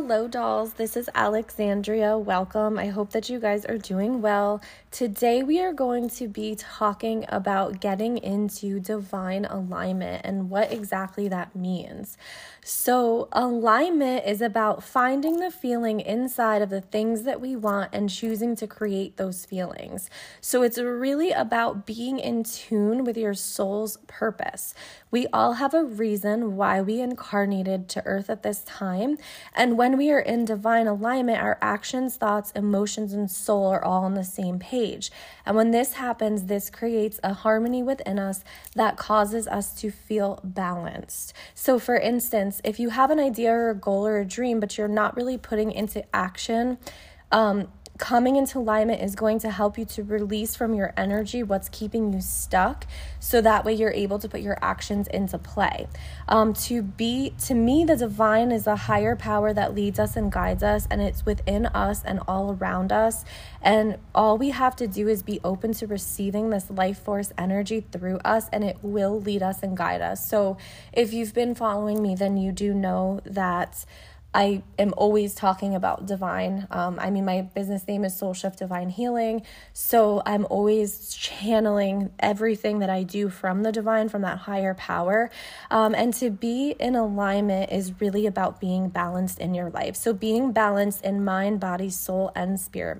Hello, dolls. This is Alexandria. Welcome. I hope that you guys are doing well. Today, we are going to be talking about getting into divine alignment and what exactly that means. So, alignment is about finding the feeling inside of the things that we want and choosing to create those feelings. So, it's really about being in tune with your soul's purpose. We all have a reason why we incarnated to Earth at this time. And when we are in divine alignment, our actions, thoughts, emotions, and soul are all on the same page. And when this happens, this creates a harmony within us that causes us to feel balanced. So for instance, if you have an idea or a goal or a dream, but you're not really putting into action, coming into alignment is going to help you to release from your energy what's keeping you stuck, so that way you're able to put your actions into play. To me, the divine is a higher power that leads us and guides us, and it's within us and all around us. And all we have to do is be open to receiving this life force energy through us, and it will lead us and guide us. So if you've been following me, then you do know that I am always talking about divine. My business name is Soul Shift Divine Healing. So I'm always channeling everything that I do from the divine, from that higher power. And to be in alignment is really about being balanced in your life. So being balanced in mind, body, soul, and spirit.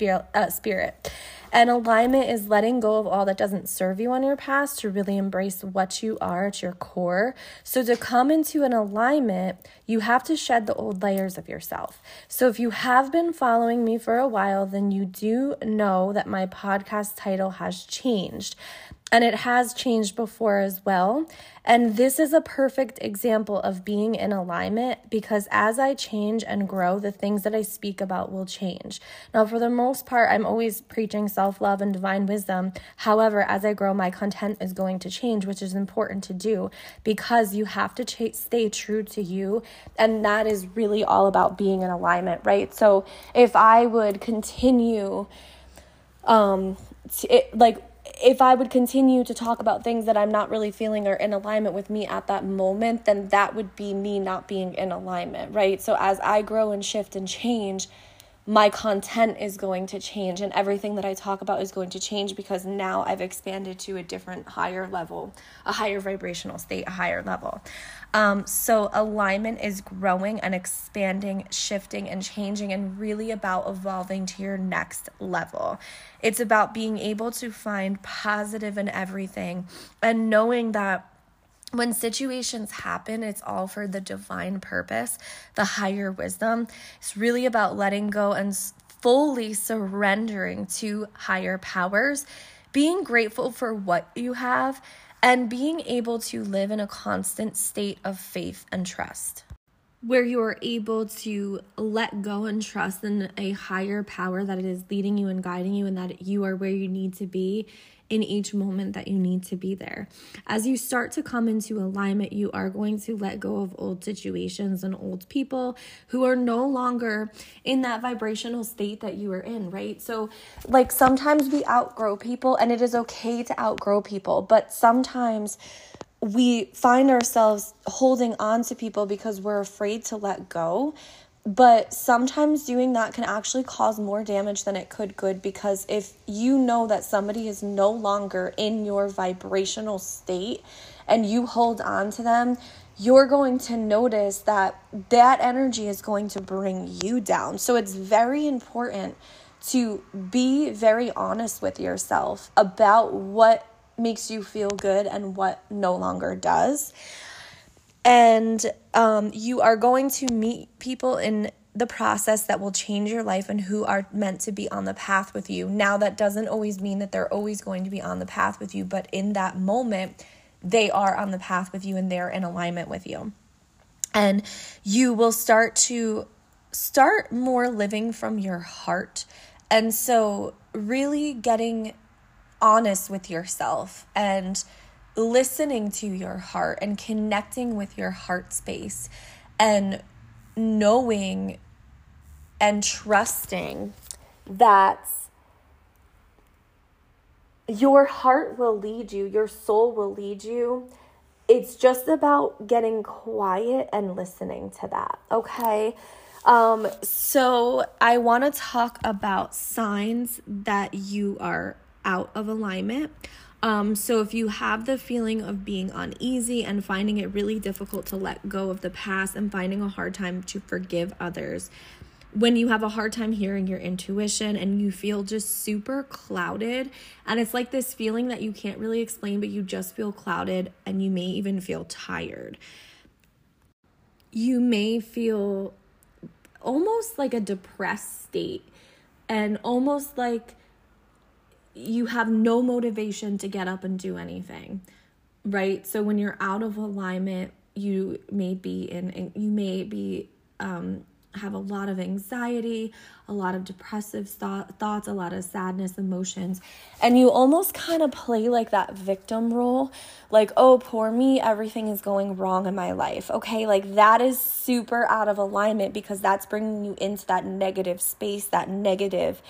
And alignment is letting go of all that doesn't serve you on your past to really embrace what you are at your core. So to come into an alignment, you have to shed the old layers of yourself. So if you have been following me for a while, then you do know that my podcast title has changed. And it has changed before as well. And this is a perfect example of being in alignment, because as I change and grow, the things that I speak about will change. Now, for the most part, I'm always preaching self-love and divine wisdom. However, as I grow, my content is going to change, which is important to do, because you have to stay true to you. And that is really all about being in alignment, right? So if I would continue if I would continue to talk about things that I'm not really feeling are in alignment with me at that moment, then that would be me not being in alignment, right? So as I grow and shift and change, my content is going to change, and everything that I talk about is going to change, because now I've expanded to a different higher level, a higher vibrational state, a higher level. So alignment is growing and expanding, shifting and changing, and really about evolving to your next level. It's about being able to find positive in everything and knowing that when situations happen, it's all for the divine purpose, the higher wisdom. It's really about letting go and fully surrendering to higher powers, being grateful for what you have, and being able to live in a constant state of faith and trust, where you are able to let go and trust in a higher power that is leading you and guiding you, and that you are where you need to be in each moment that you need to be there. As you start to come into alignment, you are going to let go of old situations and old people who are no longer in that vibrational state that you are in, right? So like sometimes we outgrow people, and it is okay to outgrow people, but sometimes we find ourselves holding on to people because we're afraid to let go. But sometimes doing that can actually cause more damage than it could good, because if you know that somebody is no longer in your vibrational state and you hold on to them, you're going to notice that that energy is going to bring you down. So it's very important to be very honest with yourself about what makes you feel good and what no longer does. And you are going to meet people in the process that will change your life and who are meant to be on the path with you. Now, that doesn't always mean that they're always going to be on the path with you, but in that moment, they are on the path with you and they're in alignment with you. And you will start more living from your heart. And so really getting honest with yourself and listening to your heart and connecting with your heart space and knowing and trusting that your heart will lead you, your soul will lead you. It's just about getting quiet and listening to that, okay? So I want to talk about signs that you are out of alignment. So if you have the feeling of being uneasy and finding it really difficult to let go of the past and finding a hard time to forgive others, when you have a hard time hearing your intuition and you feel just super clouded, and it's like this feeling that you can't really explain, but you just feel clouded and you may even feel tired. You may feel almost like a depressed state and almost like you have no motivation to get up and do anything, right? So when you're out of alignment, you may have a lot of anxiety, a lot of depressive thoughts, a lot of sadness, emotions, and you almost kind of play like that victim role, like, oh, poor me, everything is going wrong in my life, okay? Like that is super out of alignment because that's bringing you into that negative space, that negative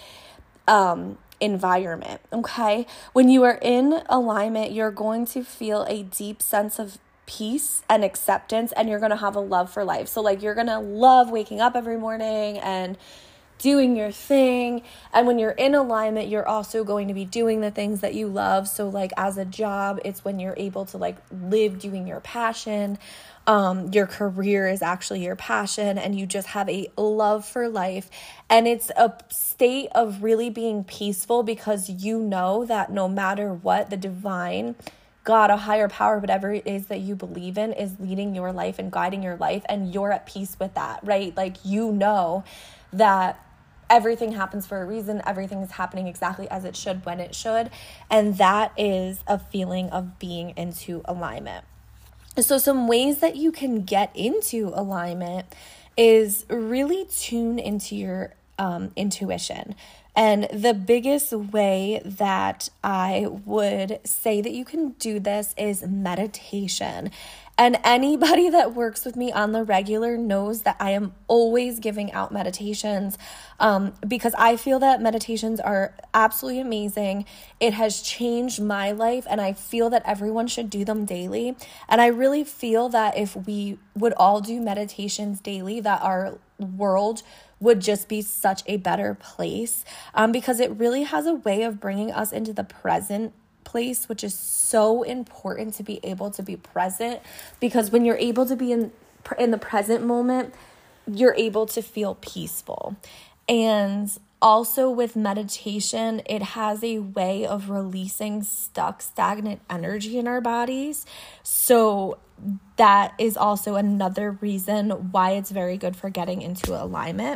environment, okay? When you are in alignment, you're going to feel a deep sense of peace and acceptance, and you're going to have a love for life. So like you're going to love waking up every morning and doing your thing. And when you're in alignment, you're also going to be doing the things that you love. So like as a job, it's when you're able to like live doing your passion. Your career is actually your passion, and you just have a love for life. And it's a state of really being peaceful because you know that no matter what, the divine God, a higher power, whatever it is that you believe in, is leading your life and guiding your life, and you're at peace with that, right? Like you know that everything happens for a reason, everything is happening exactly as it should, when it should, and that is a feeling of being into alignment. So some ways that you can get into alignment is really tune into your intuition. And the biggest way that I would say that you can do this is meditation. And anybody that works with me on the regular knows that I am always giving out meditations because I feel that meditations are absolutely amazing. It has changed my life, and I feel that everyone should do them daily. And I really feel that if we would all do meditations daily, that our world would just be such a better place because it really has a way of bringing us into the present place, which is so important to be able to be present, because when you're able to be in the present moment, you're able to feel peaceful. And also with meditation, it has a way of releasing stagnant energy in our bodies. So that is also another reason why it's very good for getting into alignment.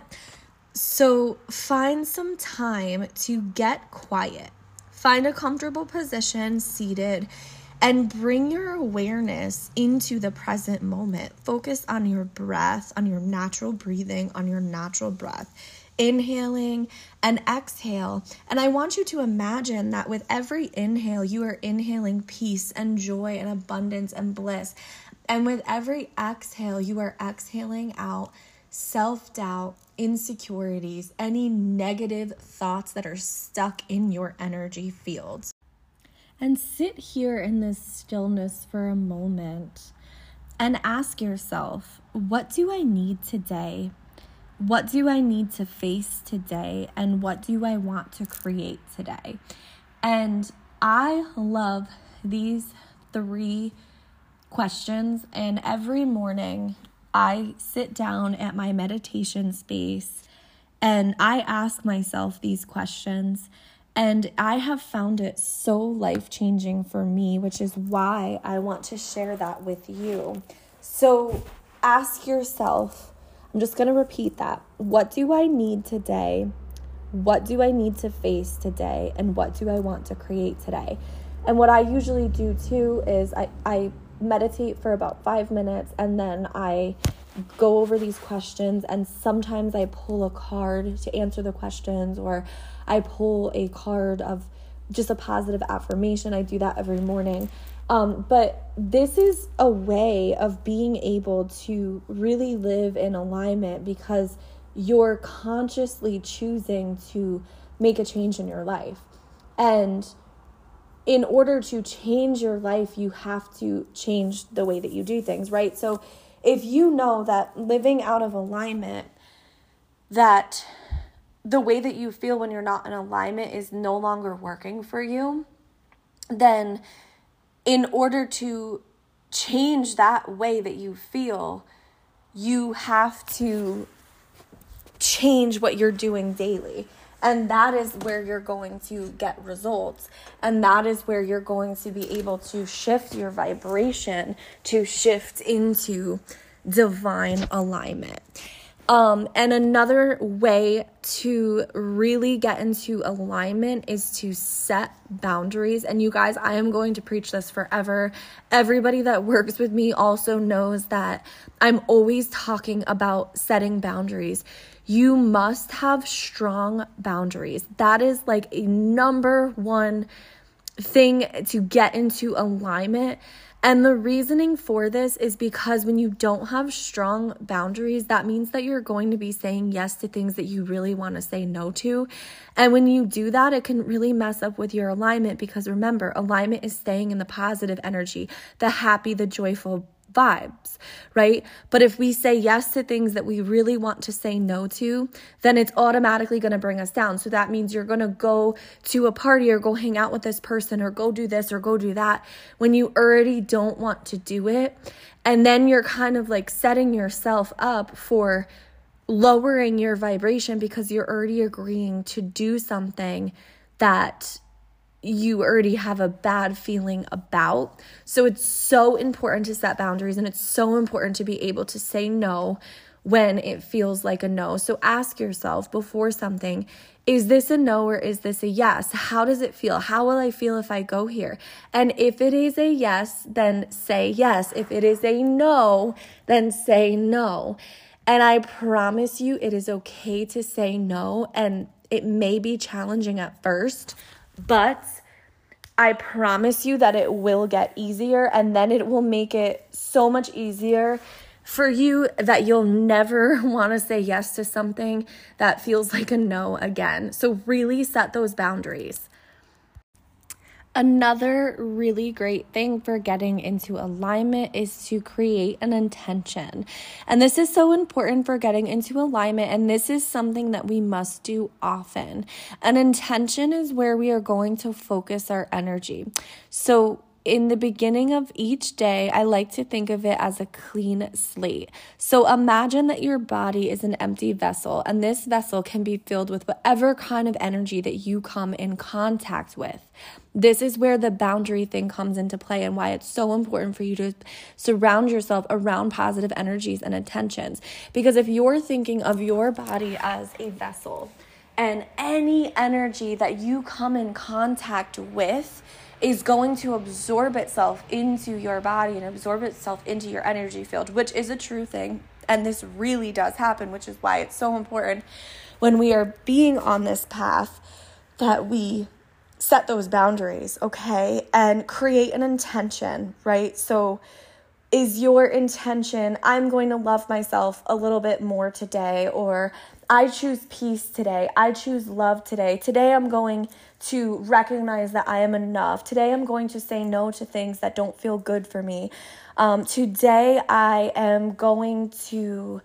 So find some time to get quiet. Find a comfortable position, seated, and bring your awareness into the present moment. Focus on your breath, on your natural breathing, on your natural breath. Inhaling and exhale. And I want you to imagine that with every inhale, you are inhaling peace and joy and abundance and bliss. And with every exhale, you are exhaling out self-doubt, insecurities, any negative thoughts that are stuck in your energy fields. And sit here in this stillness for a moment and ask yourself, what do I need today? What do I need to face today? And what do I want to create today? And I love these 3 questions. And every morning I sit down at my meditation space and I ask myself these questions. And I have found it so life-changing for me, which is why I want to share that with you. So ask yourself, I'm just going to repeat that. What do I need today? What do I need to face today? And what do I want to create today? And what I usually do too is I meditate for about 5 minutes, and then I go over these questions, and sometimes I pull a card to answer the questions, or I pull a card of just a positive affirmation. I do that every morning. But this is a way of being able to really live in alignment because you're consciously choosing to make a change in your life. And in order to change your life, you have to change the way that you do things, right? So if you know that living out of alignment that the way that you feel when you're not in alignment is no longer working for you, then in order to change that way that you feel, you have to change what you're doing daily. And that is where you're going to get results. And that is where you're going to be able to shift your vibration to shift into divine alignment. And another way to really get into alignment is to set boundaries. And you guys, I am going to preach this forever. Everybody that works with me also knows that I'm always talking about setting boundaries. You must have strong boundaries. That is like a number one thing to get into alignment. And the reasoning for this is because when you don't have strong boundaries, that means that you're going to be saying yes to things that you really want to say no to. And when you do that, it can really mess up with your alignment, because remember, alignment is staying in the positive energy, the happy, the joyful vibes, right? But if we say yes to things that we really want to say no to, then it's automatically going to bring us down. So that means you're going to go to a party or go hang out with this person or go do this or go do that when you already don't want to do it. And then you're kind of like setting yourself up for lowering your vibration because you're already agreeing to do something that you already have a bad feeling about. So it's so important to set boundaries, and it's so important to be able to say no when it feels like a no. So ask yourself before something, is this a no or is this a yes? How does it feel? How will I feel if I go here? And if it is a yes, then say yes. If it is a no, then say no. And I promise you, it is okay to say no, and it may be challenging at first, but I promise you that it will get easier, and then it will make it so much easier for you that you'll never want to say yes to something that feels like a no again. So really set those boundaries. Another really great thing for getting into alignment is to create an intention. And this is so important for getting into alignment, and this is something that we must do often. An intention is where we are going to focus our energy. So in the beginning of each day, I like to think of it as a clean slate. So imagine that your body is an empty vessel, and this vessel can be filled with whatever kind of energy that you come in contact with. This is where the boundary thing comes into play, and why it's so important for you to surround yourself around positive energies and intentions. Because if you're thinking of your body as a vessel, and any energy that you come in contact with is going to absorb itself into your body and absorb itself into your energy field, which is a true thing. And this really does happen, which is why it's so important when we are being on this path that we set those boundaries, okay? And create an intention, right? So is your intention, I'm going to love myself a little bit more today, or I choose peace today, I choose love today. Today I'm going to recognize that I am enough. Today I'm going to say no to things that don't feel good for me. Today I am going to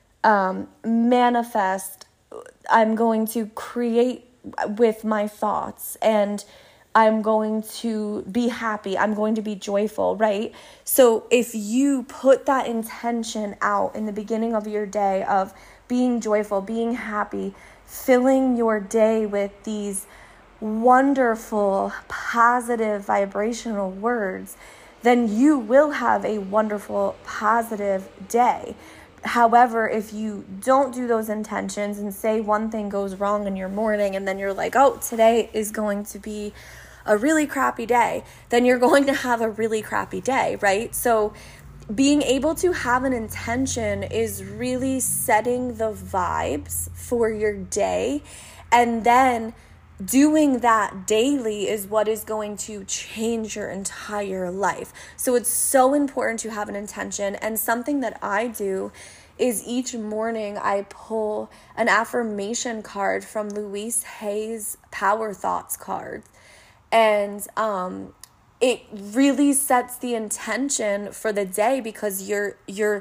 manifest. I'm going to create with my thoughts, and I'm going to be happy. I'm going to be joyful, right? So if you put that intention out in the beginning of your day of being joyful, being happy, filling your day with these wonderful, positive, vibrational words, then you will have a wonderful, positive day. However, if you don't do those intentions and say one thing goes wrong in your morning and then you're like, oh, today is going to be a really crappy day, then you're going to have a really crappy day, right? So being able to have an intention is really setting the vibes for your day, and then doing that daily is what is going to change your entire life. So it's so important to have an intention. And something that I do is each morning I pull an affirmation card from Louise Hay's Power Thoughts card. And it really sets the intention for the day, because you're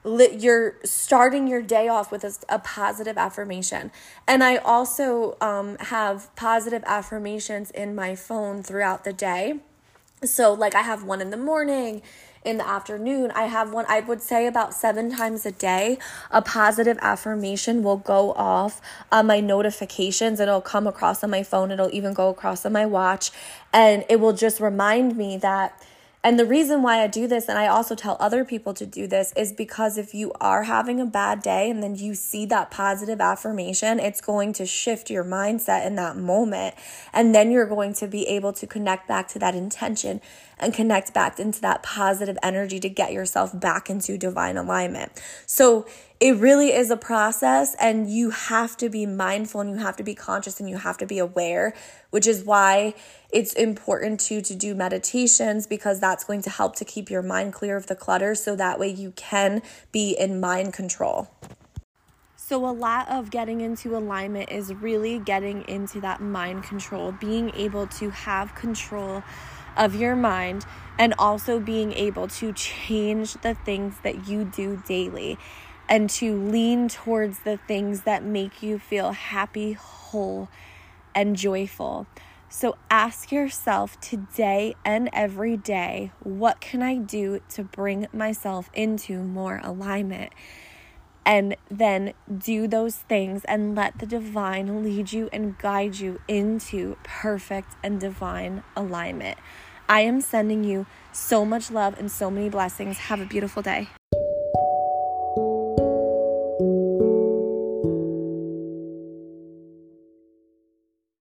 you're starting your day off with a positive affirmation. And I also have positive affirmations in my phone throughout the day. So like I have one in the morning, in the afternoon. I have one, I would say about 7 times a day, a positive affirmation will go off on my notifications. It'll come across on my phone. It'll even go across on my watch. And it will just remind me that. And the reason why I do this, and I also tell other people to do this, is because if you are having a bad day and then you see that positive affirmation, it's going to shift your mindset in that moment. And then you're going to be able to connect back to that intention and connect back into that positive energy to get yourself back into divine alignment. So it really is a process, and you have to be mindful and you have to be conscious and you have to be aware, which is why it's important to do meditations, because that's going to help to keep your mind clear of the clutter, so that way you can be in mind control. So a lot of getting into alignment is really getting into that mind control, being able to have control of your mind, and also being able to change the things that you do daily and to lean towards the things that make you feel happy, whole, and joyful. So ask yourself today and every day, what can I do to bring myself into more alignment? And then do those things and let the divine lead you and guide you into perfect and divine alignment. I am sending you so much love and so many blessings. Have a beautiful day.